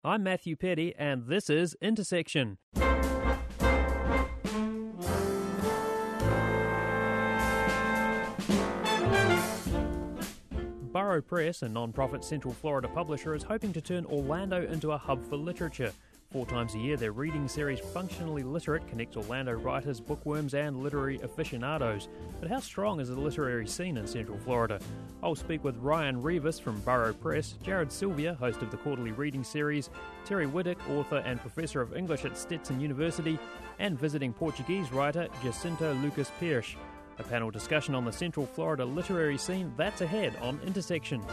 I'm Matthew Petty, and this is Intersection. Burrow Press, a non-profit Central Florida publisher, is hoping to turn Orlando into a hub for literature. 4 times a year, their reading series Functionally Literate connects Orlando writers, bookworms and literary aficionados. But how strong is the literary scene in Central Florida? I'll speak with Ryan Rivas from Burrow Press, Jared Sylvia, host of the quarterly reading series, Terry Whittick, author and professor of English at Stetson University, and visiting Portuguese writer Jacinto Lucas Pires. A panel discussion on the Central Florida literary scene, that's ahead on Intersection.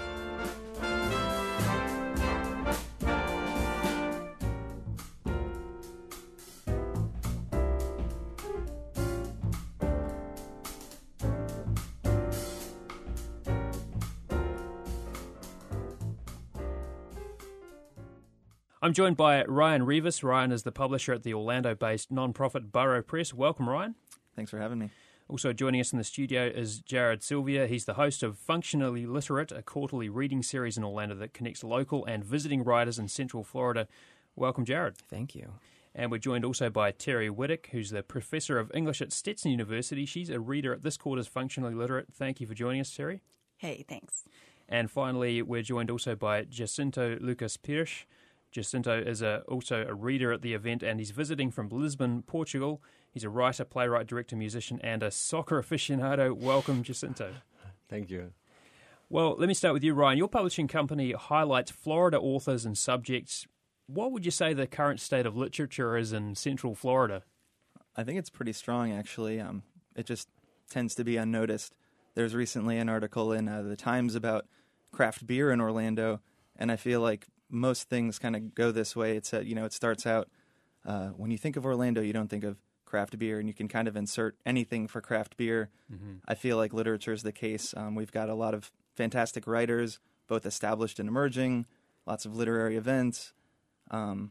I'm joined by Ryan Rivas. Ryan is the publisher at the Orlando-based non-profit Burrow Press. Welcome, Ryan. Thanks for having me. Also joining us in the studio is Jared Sylvia. He's the host of Functionally Literate, a quarterly reading series in Orlando that connects local and visiting writers in Central Florida. Welcome, Jared. Thank you. And we're joined also by Terry Whittick, who's the professor of English at Stetson University. She's a reader at this quarter's Functionally Literate. Thank you for joining us, Terry. Hey, thanks. And finally, we're joined also by Jacinto Lucas Pires. Jacinto is also a reader at the event, and he's visiting from Lisbon, Portugal. He's a writer, playwright, director, musician, and a soccer aficionado. Welcome, Jacinto. Thank you. Well, let me start with you, Ryan. Your publishing company highlights Florida authors and subjects. What would you say the current state of literature is in Central Florida? I think it's pretty strong, actually. It just tends to be unnoticed. There's recently an article in the Times about craft beer in Orlando, and I feel like most things kind of go this way. It's it starts out when you think of Orlando, you don't think of craft beer, and you can kind of insert anything for craft beer. Mm-hmm. I feel like literature is the case. We've got a lot of fantastic writers, both established and emerging, lots of literary events, and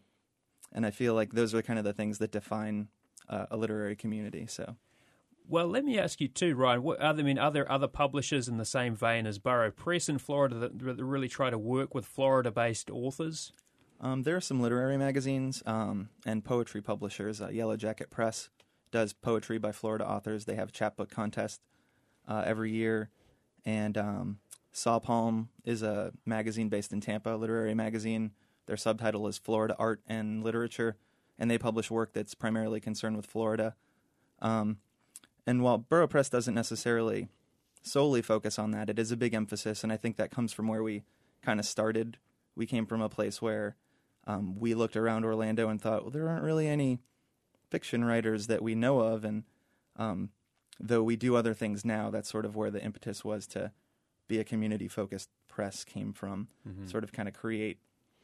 I feel like those are kind of the things that define a literary community. So. Well, let me ask you too, Ryan. Are there other publishers in the same vein as Burrow Press in Florida that really try to work with Florida-based authors? There are some literary magazines and poetry publishers. Yellow Jacket Press does poetry by Florida authors. They have a chapbook contest every year. And Saw Palm is a magazine based in Tampa, a literary magazine. Their subtitle is Florida Art and Literature, and they publish work that's primarily concerned with Florida. And while Burrow Press doesn't necessarily solely focus on that, it is a big emphasis, and I think that comes from where we kind of started. We came from a place where we looked around Orlando and thought, well, there aren't really any fiction writers that we know of, and though we do other things now, that's sort of where the impetus was to be a community-focused press came from, sort of kind of create,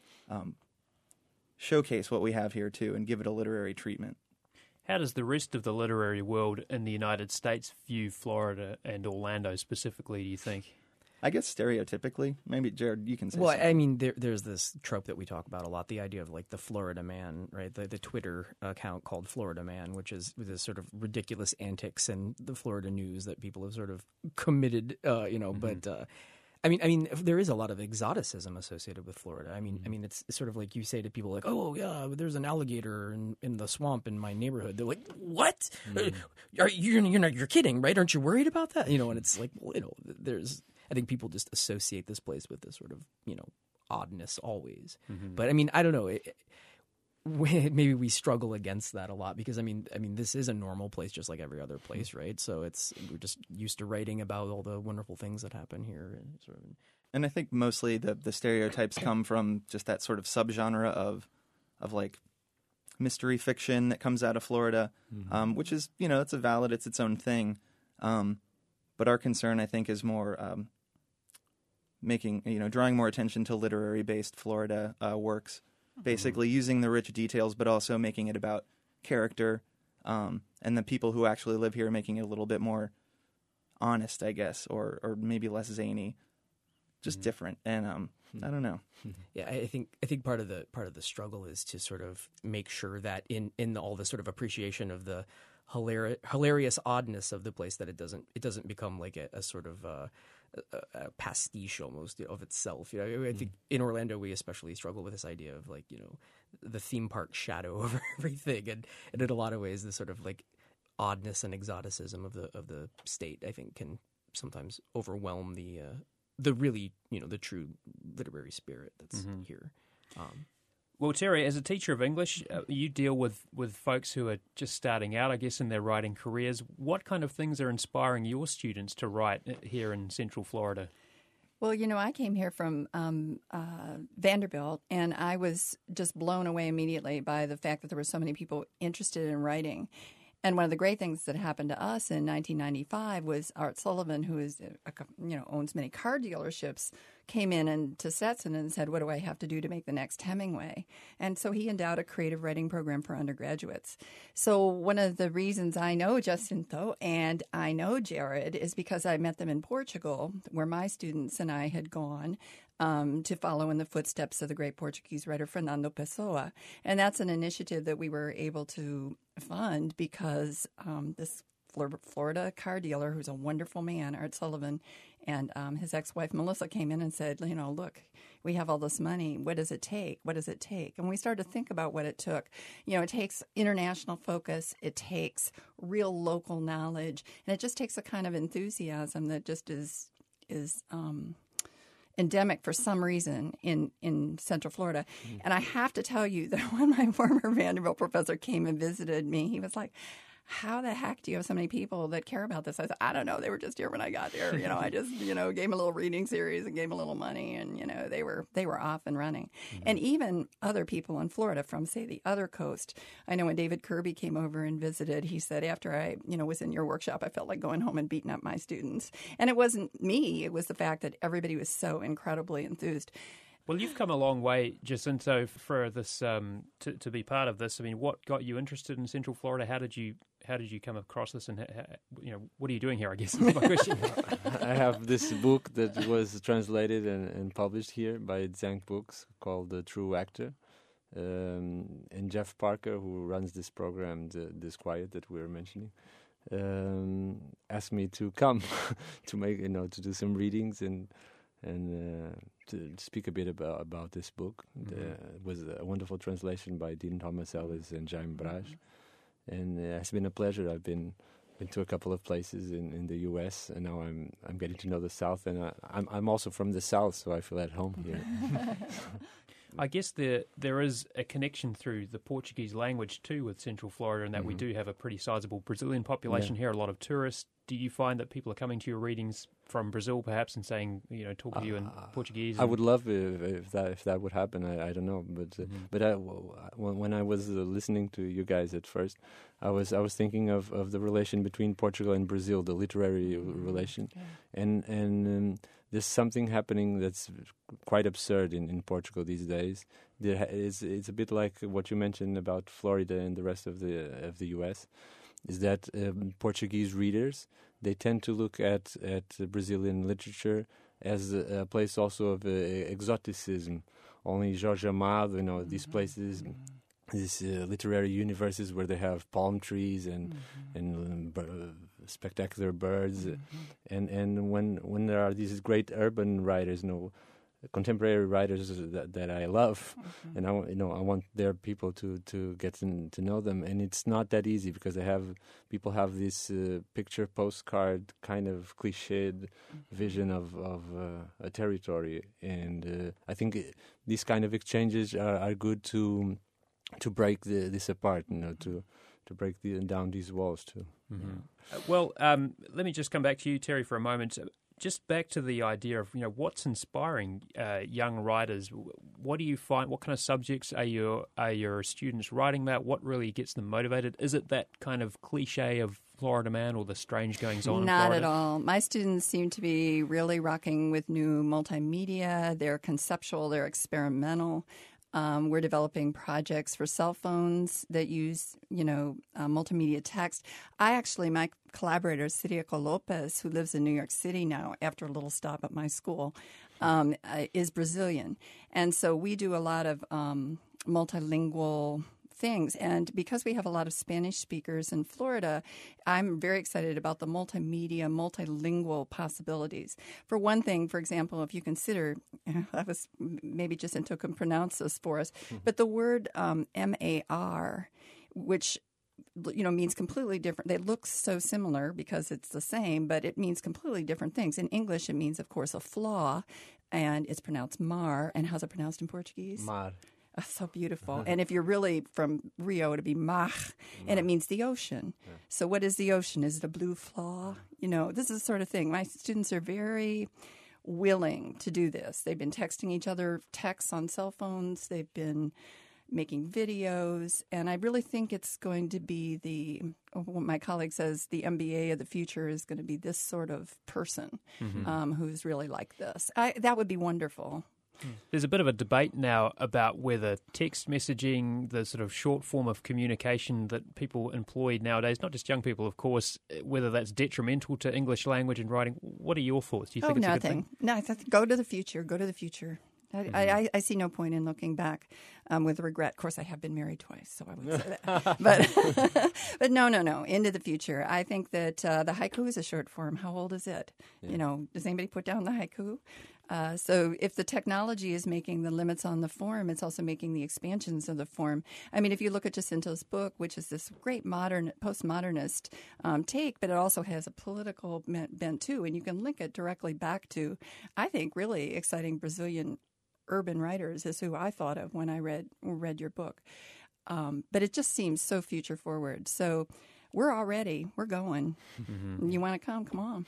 showcase what we have here, too, and give it a literary treatment. How does the rest of the literary world in the United States view Florida and Orlando specifically, do you think? I guess stereotypically. Maybe, Jared, you can say Well, something. I mean, there's this trope that we talk about a lot, the idea of like the Florida Man, right? The Twitter account called Florida Man, which is this sort of ridiculous antics and the Florida news that people have sort of committed, but... I mean, there is a lot of exoticism associated with Florida. I mean, it's sort of like you say to people like, "Oh, yeah, there's an alligator in the swamp in my neighborhood." They're like, "What? You're kidding, right? Aren't you worried about that?" And it's like, well, I think people just associate this place with this sort of, oddness always. Mm-hmm. But I mean, I don't know. Maybe we struggle against that a lot because I mean, this is a normal place just like every other place, right? So we're just used to writing about all the wonderful things that happen here, and I think mostly the stereotypes come from just that sort of subgenre of like mystery fiction that comes out of Florida, which is it's it's its own thing, but our concern I think is more drawing more attention to literary based Florida works. Basically using the rich details, but also making it about character and the people who actually live here, making it a little bit more honest, I guess, or maybe less zany, just different. And I don't know. Yeah, I think part of the struggle is to sort of make sure that in all the sort of appreciation of the hilarious oddness of the place, that it doesn't become like a sort of a pastiche almost of itself. I think in Orlando we especially struggle with this idea of like the theme park shadow over everything, and in a lot of ways the sort of like oddness and exoticism of the state I think can sometimes overwhelm the really the true literary spirit that's here. Well, Terry, as a teacher of English, you deal with folks who are just starting out, I guess, in their writing careers. What kind of things are inspiring your students to write here in Central Florida? Well, I came here from Vanderbilt, and I was just blown away immediately by the fact that there were so many people interested in writing. And one of the great things that happened to us in 1995 was Art Sullivan, who is owns many car dealerships, came in to Stetson and said, "What do I have to do to make the next Hemingway?" And so he endowed a creative writing program for undergraduates. So one of the reasons I know Jacinto and I know Jared is because I met them in Portugal, where my students and I had gone to follow in the footsteps of the great Portuguese writer Fernando Pessoa. And that's an initiative that we were able to fund because this Florida car dealer, who's a wonderful man, Art Sullivan, and his ex-wife Melissa came in and said, look, we have all this money. What does it take? What does it take? And we started to think about what it took. It takes international focus. It takes real local knowledge. And it just takes a kind of enthusiasm that just is endemic for some reason in Central Florida. And I have to tell you that when my former Vanderbilt professor came and visited me, he was like, "How the heck do you have so many people that care about this?" I said, "I don't know. They were just here when I got there. I just, gave them a little reading series and gave them a little money, and, they were off and running." Mm-hmm. And even other people in Florida from, say, the other coast. I know when David Kirby came over and visited, he said, after I, was in your workshop, I felt like going home and beating up my students. And it wasn't me. It was the fact that everybody was so incredibly enthused. Well, you've come a long way, Jacinto, for this to be part of this. I mean, what got you interested in Central Florida? How did you come across this, and what are you doing here? I guess is my question. I have this book that was translated and published here by Zank Books called The True Actor, and Jeff Parker, who runs this program, This Quiet that we were mentioning, asked me to come to make to do some readings and to speak a bit about this book. Mm-hmm. It was a wonderful translation by Dean Thomas Ellis and Jaime Braz. And it's been a pleasure. I've been to a couple of places in the U.S., and now I'm getting to know the South, and I'm also from the South, so I feel at home here. I guess there is a connection through the Portuguese language too with Central Florida, and that we do have a pretty sizable Brazilian population here, a lot of tourists. Do you find that people are coming to your readings from Brazil perhaps and saying, talking to you in Portuguese? I would love if that would happen. I don't know, but when I was listening to you guys at first, I was thinking of the relation between Portugal and Brazil, the literary relation, and there's something happening that's quite absurd in Portugal these days. It's a bit like what you mentioned about Florida and the rest of the U.S., is that Portuguese readers, they tend to look at Brazilian literature as a place also of exoticism. Only Jorge Amado, these places, these literary universes where they have palm trees and spectacular birds, and when there are these great urban writers, contemporary writers that I love, and I want their people to get to know them, and it's not that easy because people have this picture postcard kind of cliched vision of a territory, and I think these kind of exchanges are good to break this apart, to break down these walls too. Mm-hmm. Well, let me just come back to you, Terry, for a moment. Just back to the idea of what's inspiring young writers. What do you find? What kind of subjects are your students writing about? What really gets them motivated? Is it that kind of cliche of Florida man or the strange goings on? Not in Florida? At all. My students seem to be really rocking with new multimedia. They're conceptual. They're experimental. We're developing projects for cell phones that use, multimedia text. My collaborator, Siriaco Lopez, who lives in New York City now after a little stop at my school, is Brazilian. And so we do a lot of multilingual things. And because we have a lot of Spanish speakers in Florida, I'm very excited about the multimedia, multilingual possibilities. For one thing, for example, if you consider, maybe Jacinto can pronounce this for us, but the word MAR, which means completely different. They look so similar because it's the same, but it means completely different things. In English, it means, of course, a flaw, and it's pronounced mar. And how's it pronounced in Portuguese? Mar. Oh, so beautiful. And if you're really from Rio, it'd be mar, and it means the ocean. Yeah. So what is the ocean? Is it a blue flaw? This is the sort of thing. My students are very willing to do this. They've been texting each other texts on cell phones. They've been making videos, and I really think it's going to be what my colleague says, the MBA of the future is going to be this sort of person who's really like this. That would be wonderful. There's a bit of a debate now about whether text messaging, the sort of short form of communication that people employ nowadays, not just young people, of course, whether that's detrimental to English language and writing. What are your thoughts? Do you think it's nothing. a good thing? No, go to the future. Go to the future. I see no point in looking back with regret. Of course, I have been married twice, so I wouldn't say that. But no, into the future. I think that the haiku is a short form. How old is it? Yeah. Does anybody put down the haiku? So if the technology is making the limits on the form, it's also making the expansions of the form. I mean, if you look at Jacinto's book, which is this great postmodernist take, but it also has a political bent too, and you can link it directly back to, I think, really exciting Brazilian urban writers is who I thought of when I read your book. But it just seems so future forward. So we're all ready. We're going. Mm-hmm. You want to come? Come on.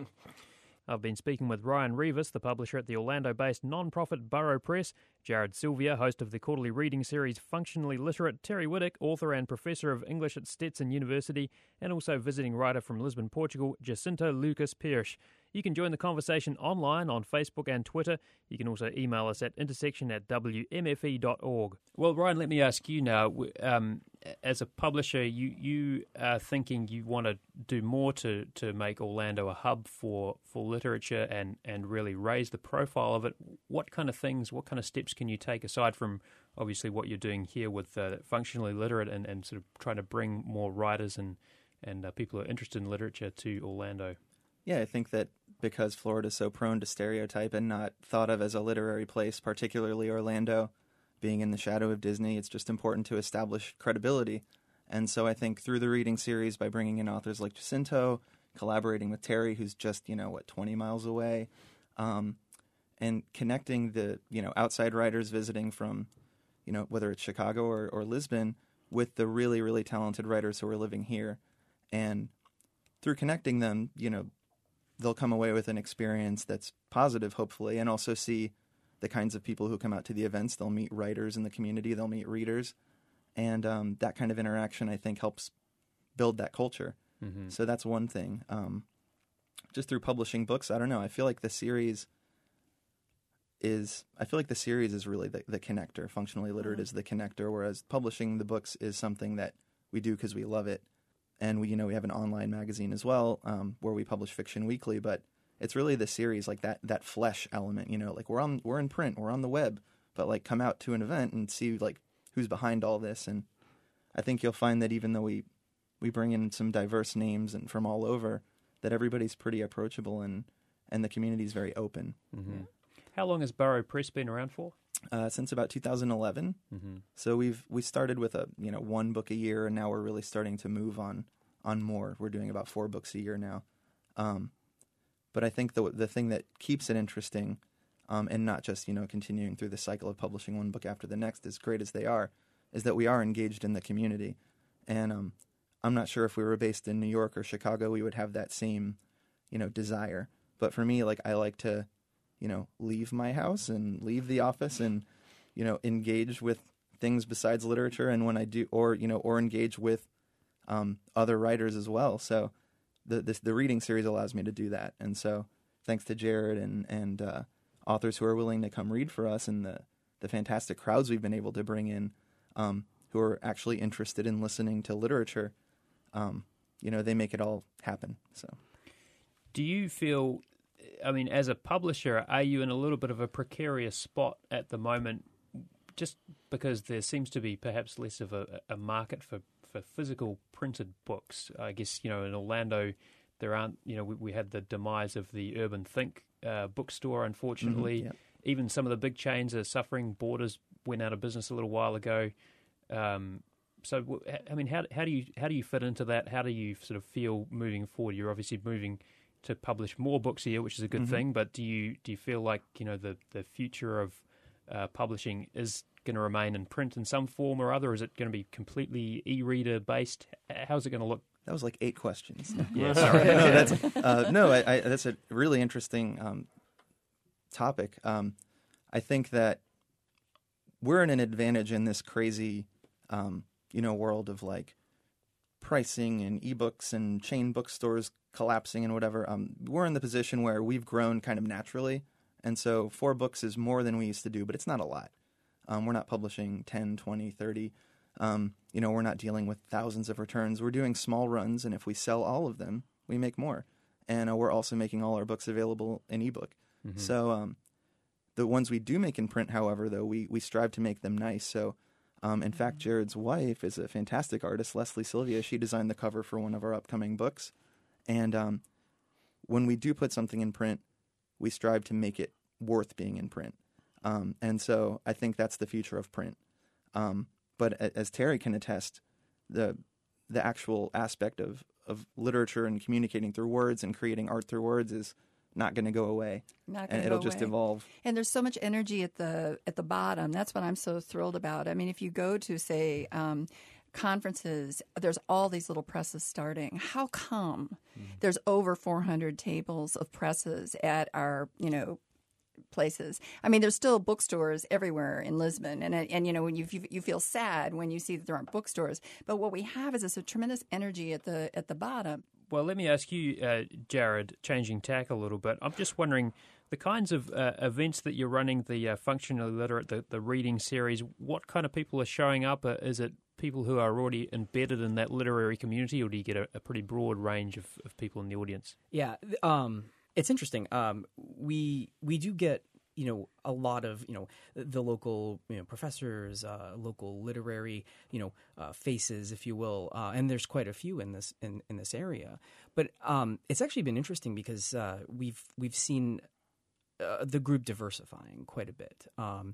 I've been speaking with Ryan Rivas, the publisher at the Orlando-based non-profit Burrow Press, Jared Sylvia, host of the quarterly reading series Functionally Literate, Terry Whittock, author and professor of English at Stetson University, and also visiting writer from Lisbon, Portugal, Jacinto Lucas Pires. You can join the conversation online on Facebook and Twitter. You can also email us at intersection@wmfe.org. Well, Ryan, let me ask you now, as a publisher, you are thinking you want to do more to make Orlando a hub for literature and really raise the profile of it. What kind of steps can you take aside from obviously what you're doing here with Functionally Literate and sort of trying to bring more writers and people who are interested in literature to Orlando? Yeah, I think that because Florida is so prone to stereotype and not thought of as a literary place, particularly Orlando, being in the shadow of Disney, it's just important to establish credibility. And so I think through the reading series, by bringing in authors like Jacinto, collaborating with Terry, who's just, 20 miles away, and connecting the, outside writers visiting from, whether it's Chicago or Lisbon, with the really, really talented writers who are living here. And through connecting them, they'll come away with an experience that's positive, hopefully, and also see the kinds of people who come out to the events. They'll meet writers in the community, they'll meet readers, and that kind of interaction, I think, helps build that culture. Mm-hmm. So that's one thing. Just through publishing books, I don't know, I feel like the series is really the connector. Functionally Literate is the connector, whereas publishing the books is something that we do because we love it. And we have an online magazine as well, where we publish fiction weekly. But it's really the series, like that flesh element. Like we're in print, we're on the web, but like come out to an event and see like who's behind all this. And I think you'll find that even though we bring in some diverse names and from all over, that everybody's pretty approachable and the community's very open. Mm-hmm. How long has Burrow Press been around for? Since about 2011. Mm-hmm. So we started with one book a year, and now we're really starting to move on more. We're doing about 4 books a year now. But I think the thing that keeps it interesting, and not just continuing through the cycle of publishing one book after the next, as great as they are, is that we are engaged in the community. And I'm not sure if we were based in New York or Chicago, we would have that same desire. But for me, like I like to leave my house and leave the office and, engage with things besides literature. And when I do, or engage with other writers as well. So the reading series allows me to do that. And so thanks to Jared and authors who are willing to come read for us and the fantastic crowds we've been able to bring in who are actually interested in listening to literature, they make it all happen. So, do you feel, as a publisher, are you in a little bit of a precarious spot at the moment just because there seems to be perhaps less of a market for physical printed books. I guess, in Orlando, there aren't, we had the demise of the Urban Think bookstore, unfortunately. Yep. Even some of the big chains are suffering. Borders went out of business a little while ago. So, I mean, how do you fit into that? How do you sort of feel moving forward? You're obviously moving to publish more books a year, which is a good thing. But do you feel like the future of publishing is going to remain in print in some form or other? Is it going to be completely e-reader based? How's it going to look? That was like 8 questions. Yeah, sorry. That's a really interesting topic. I think that we're in an advantage in this crazy, world of like pricing and ebooks and chain bookstores collapsing and whatever. We're in the position where we've grown kind of naturally, and so 4 books is more than we used to do, but it's not a lot. We're not publishing 10, 20, 30. We're not dealing with thousands of returns. We're doing small runs, and if we sell all of them, we make more. And we're also making all our books available in ebook. Mm-hmm. So the ones we do make in print, however, though, we strive to make them nice. So, in fact, Jared's wife is a fantastic artist, Leslie Sylvia. She designed the cover for one of our upcoming books. And when we do put something in print, we strive to make it worth being in print. And so I think that's the future of print. But as Terry can attest, the actual aspect of literature and communicating through words and creating art through words is not going to go away. And it'll just evolve. And there's so much energy at the bottom. That's what I'm so thrilled about. I mean, if you go to, say, conferences, there's all these little presses starting. How come there's over 400 tables of presses at our, places? I mean, there's still bookstores everywhere in Lisbon, and when you feel sad when you see that there aren't bookstores. But what we have is a tremendous energy at the bottom. Well, let me ask you, Jared, changing tack a little bit. I'm just wondering, the kinds of events that you're running, the Functionally Literate, the reading series, what kind of people are showing up? Is it people who are already embedded in that literary community, or do you get a pretty broad range of people in the audience? Yeah, it's interesting. We do get a lot of the local professors, local literary faces, if you will, and there's quite a few in this area. But it's actually been interesting because we've seen the group diversifying quite a bit.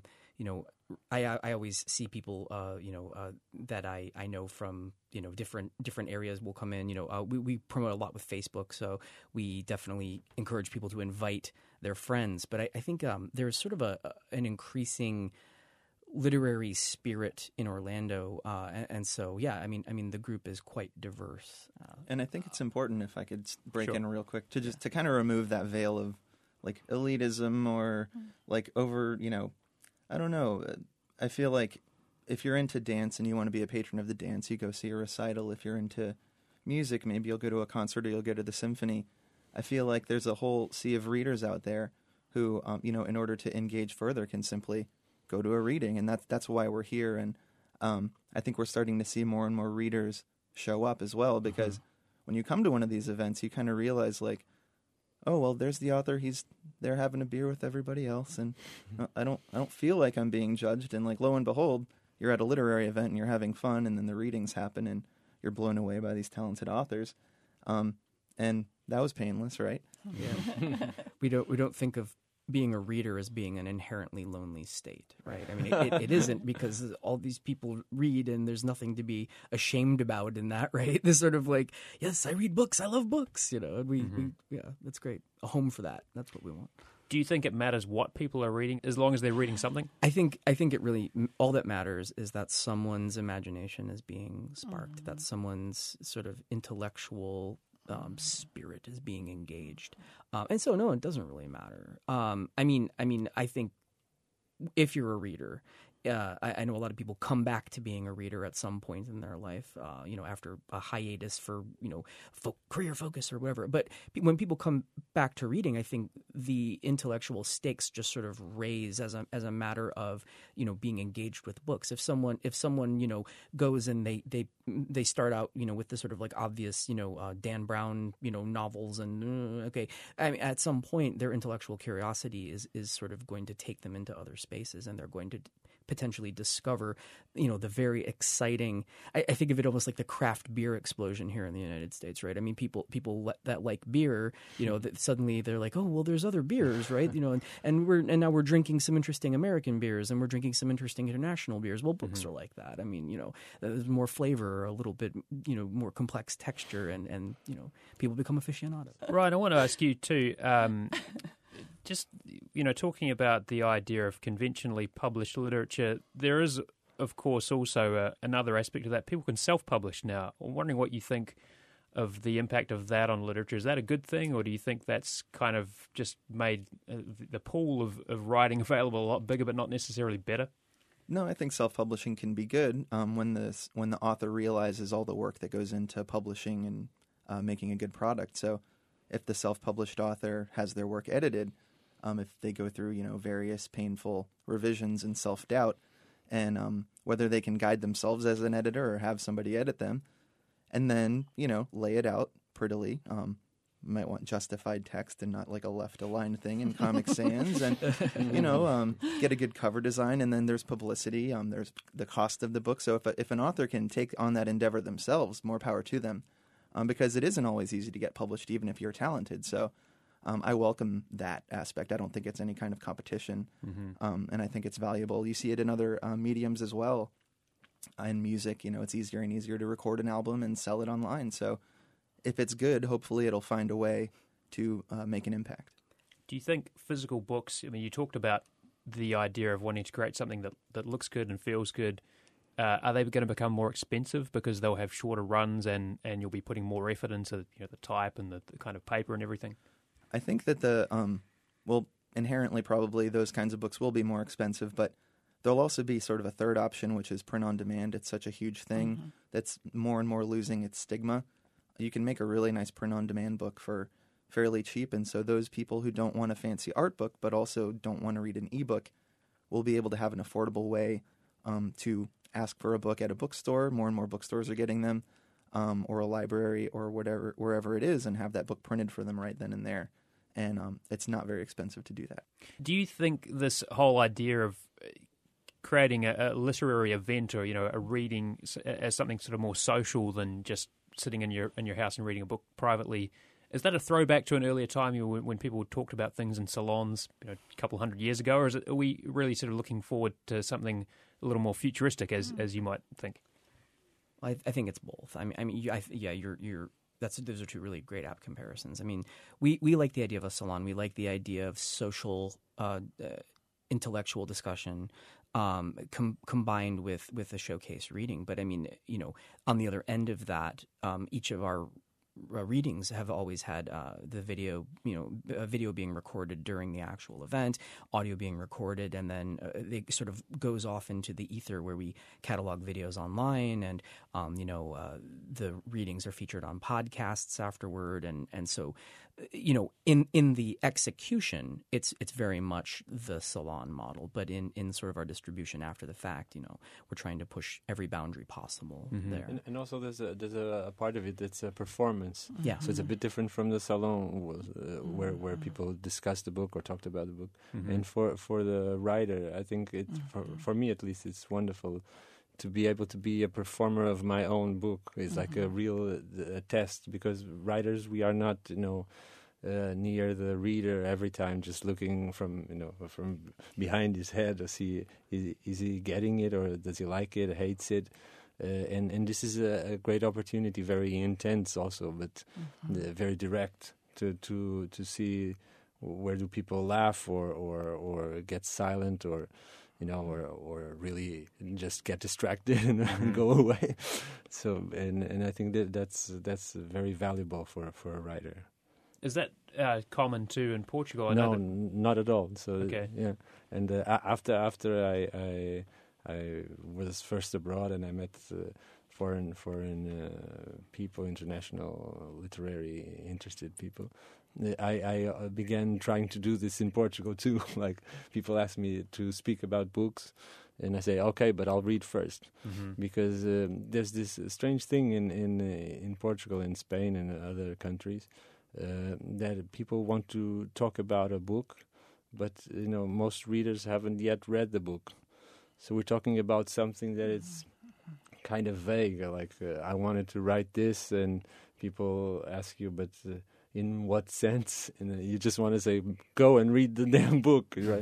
I always see people that I know from different areas will come in. We promote a lot with Facebook, so we definitely encourage people to invite their friends. But I think there's sort of an increasing literary spirit in Orlando, and so yeah, I mean the group is quite diverse. And I think it's important, if I could break in real quick, to kind of remove that veil of like elitism or like over I don't know. I feel like if you're into dance and you want to be a patron of the dance, you go see a recital. If you're into music, maybe you'll go to a concert or you'll go to the symphony. I feel like there's a whole sea of readers out there who, in order to engage further, can simply go to a reading, and that's why we're here. And I think we're starting to see more and more readers show up as well, because when you come to one of these events, you kind of realize like, oh, well, there's the author. He's there having a beer with everybody else, and I don't feel like I'm being judged. And like, lo and behold, you're at a literary event and you're having fun, and then the readings happen, and you're blown away by these talented authors. And that was painless, right? Yeah. we don't think of being a reader as being an inherently lonely state, right? I mean, it isn't, because all these people read and there's nothing to be ashamed about in that, right? This sort of like, yes, I read books, I love books, and we that's great. A home for that. That's what we want. Do you think it matters what people are reading, as long as they're reading something? I think it really, all that matters is that someone's imagination is being sparked, that someone's sort of intellectual spirit is being engaged, and so no, it doesn't really matter. I mean, I think if you're a reader, I know a lot of people come back to being a reader at some point in their life, after a hiatus for career focus or whatever. But when people come back to reading, I think the intellectual stakes just sort of raise as a matter of being engaged with books. If someone goes and they start out with the sort of like obvious Dan Brown novels, and I mean, at some point their intellectual curiosity is sort of going to take them into other spaces, and they're going to potentially discover, the very exciting. I think of it almost like the craft beer explosion here in the United States, right? I mean, people that like beer, that suddenly they're like, oh, well, there's other beers, right? And now we're drinking some interesting American beers, and we're drinking some interesting international beers. Well, books are like that. I mean, there's more flavor, a little bit, more complex texture, and people become aficionados. Right. I want to ask you too. Just talking about the idea of conventionally published literature, there is, of course, also another aspect of that. People can self-publish now. I'm wondering what you think of the impact of that on literature. Is that a good thing, or do you think that's kind of just made the pool of writing available a lot bigger, but not necessarily better? No, I think self-publishing can be good when the author realizes all the work that goes into publishing and making a good product. So if the self-published author has their work edited, if they go through various painful revisions and self-doubt, and whether they can guide themselves as an editor or have somebody edit them, and then lay it out prettily. Might want justified text and not like a left-aligned thing in Comic Sans, and get a good cover design, and then there's publicity. There's the cost of the book. So if an author can take on that endeavor themselves, more power to them, because it isn't always easy to get published, even if you're talented. So I welcome that aspect. I don't think it's any kind of competition, and I think it's valuable. You see it in other mediums as well. In music, it's easier and easier to record an album and sell it online. So if it's good, hopefully it'll find a way to make an impact. Do you think physical books, I mean, you talked about the idea of wanting to create something that looks good and feels good. Are they going to become more expensive because they'll have shorter runs and you'll be putting more effort into the type and the kind of paper and everything? I think that inherently probably those kinds of books will be more expensive, but there'll also be sort of a third option, which is print on demand. It's such a huge thing that's more and more losing its stigma. You can make a really nice print on demand book for fairly cheap, and so those people who don't want a fancy art book but also don't want to read an ebook will be able to have an affordable way to ask for a book at a bookstore. More and more bookstores are getting them, or a library or wherever it is, and have that book printed for them right then and there. And it's not very expensive to do that. Do you think this whole idea of creating a literary event or a reading as something sort of more social than just sitting in your house and reading a book privately, is that a throwback to an earlier time when people talked about things in salons a couple hundred years ago, or are we really sort of looking forward to something a little more futuristic as you might think? I think it's both. Those are two really great apt comparisons. I mean, we like the idea of a salon. We like the idea of social, intellectual discussion combined with a showcase reading. But I mean, on the other end of that, each of our readings have always had the video, video being recorded during the actual event, audio being recorded, and then it sort of goes off into the ether where we catalog videos online, and the readings are featured on podcasts afterward, and so in the execution, it's very much the salon model, but in sort of our distribution after the fact, we're trying to push every boundary possible there. And also there's a part of it that's a performance. Yeah. So it's a bit different from the salon where people discuss the book or talked about the book. And for the writer, I think for me at least, it's wonderful to be able to be a performer of my own book. Is like a real test, because writers, we are not near the reader every time, just looking from behind his head to see is he getting it, or does he like it, hates it. And this is a great opportunity, very intense also, but very direct to see where do people laugh or get silent or really just get distracted and go away. So and I think that's very valuable for a writer. Is that common too in Portugal? No, not at all. So okay. Yeah, and after I was first abroad and I met foreign people, international literary interested people. I began trying to do this in Portugal too. Like, people ask me to speak about books, and I say, okay, but I'll read first, because there's this strange thing in Portugal, in Spain, and other countries, that people want to talk about a book, but most readers haven't yet read the book. So we're talking about something that is kind of vague. Like I wanted to write this, and people ask you, but in what sense? And you just want to say, go and read the damn book, right?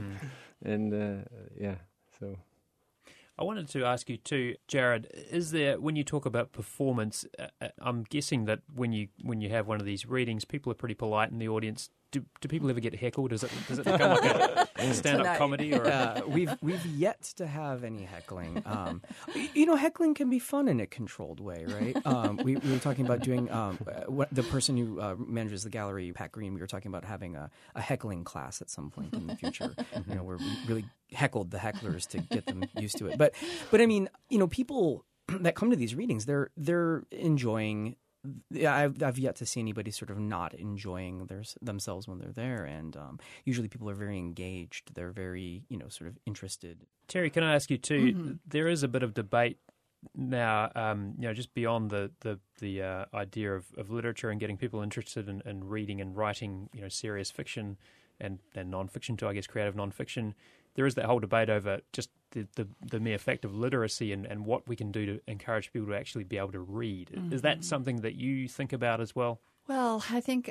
And so. I wanted to ask you too, Jared, is there, when you talk about performance, I'm guessing that when you have one of these readings, people are pretty polite in the audience. Do people ever get heckled? Does it become like a stand-up comedy? Or we've yet to have any heckling. Heckling can be fun in a controlled way, right? We were talking about doing the person who manages the gallery, Pat Green. We were talking about having a heckling class at some point in the future. Where we really heckled the hecklers to get them used to it. But I mean, people that come to these readings, they're enjoying. I've yet to see anybody sort of not enjoying themselves when they're there, and usually people are very engaged. They're very, sort of interested. Terry, can I ask you too? There is a bit of debate now, just beyond the idea of literature and getting people interested in reading and writing, serious fiction and non-fiction too, I guess, creative non-fiction. There is that whole debate over just the mere fact of literacy and what we can do to encourage people to actually be able to read. Is that something that you think about as well? Well, I think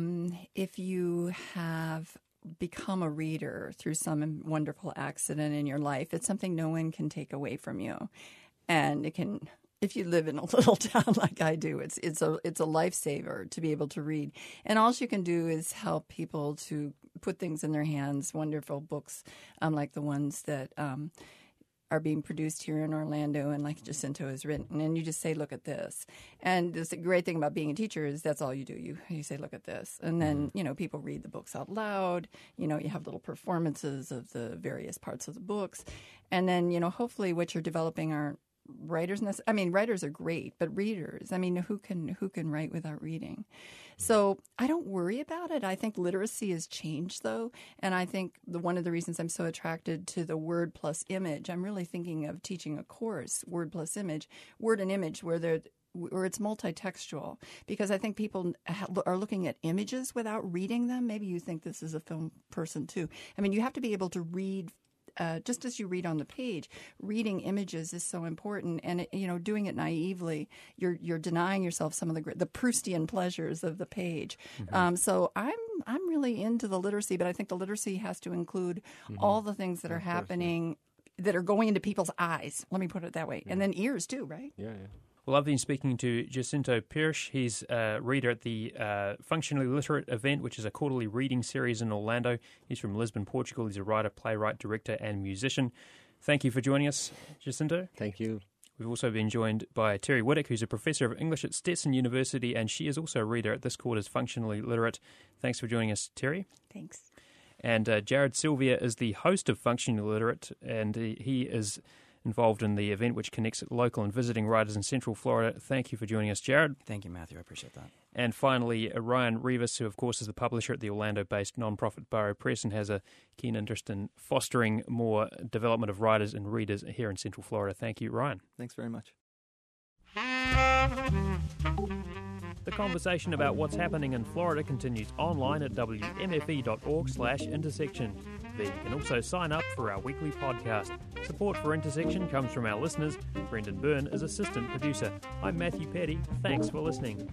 if you have become a reader through some wonderful accident in your life, it's something no one can take away from you. And it can, if you live in a little town like I do, it's a lifesaver to be able to read. And all you can do is help people to put things in their hands, wonderful books like the ones that are being produced here in Orlando and like Jacinto has written. And you just say, look at this. And the great thing about being a teacher is that's all you do. You say, look at this. And then, people read the books out loud. You have little performances of the various parts of the books. And then, hopefully what you're developing are writers. I mean, writers are great, but readers, I mean, who can write without reading? So I don't worry about it. I think literacy has changed, though, and I think one of the reasons I'm so attracted to the word plus image, I'm really thinking of teaching a course, word plus image, word and image, where it's multi-textual, because I think people are looking at images without reading them. Maybe you think this is a film person, too. I mean, you have to be able to read just as you read on the page. Reading images is so important, and doing it naively, you're denying yourself some of the Proustian pleasures of the page. So I'm really into the literacy, but I think the literacy has to include all the things that are happening, that are going into people's eyes. Let me put it that way, and then ears too, right? Yeah. Well, I've been speaking to Jacinto Pirsch. He's a reader at the Functionally Literate event, which is a quarterly reading series in Orlando. He's from Lisbon, Portugal. He's a writer, playwright, director, and musician. Thank you for joining us, Jacinto. Thank you. We've also been joined by Terry Whittock, who's a professor of English at Stetson University, and she is also a reader at this quarter's Functionally Literate. Thanks for joining us, Terry. Thanks. And Jared Sylvia is the host of Functionally Literate, and he is involved in the event which connects local and visiting writers in Central Florida. Thank you for joining us, Jared. Thank you, Matthew. I appreciate that. And finally, Ryan Rivas, who of course is the publisher at the Orlando-based non-profit Borough Press and has a keen interest in fostering more development of writers and readers here in Central Florida. Thank you, Ryan. Thanks very much. The conversation about what's happening in Florida continues online at wmfe.org/intersection. There you can also sign up for our weekly podcast. Support for Intersection comes from our listeners. Brendan Byrne is assistant producer. I'm Matthew Petty. Thanks for listening.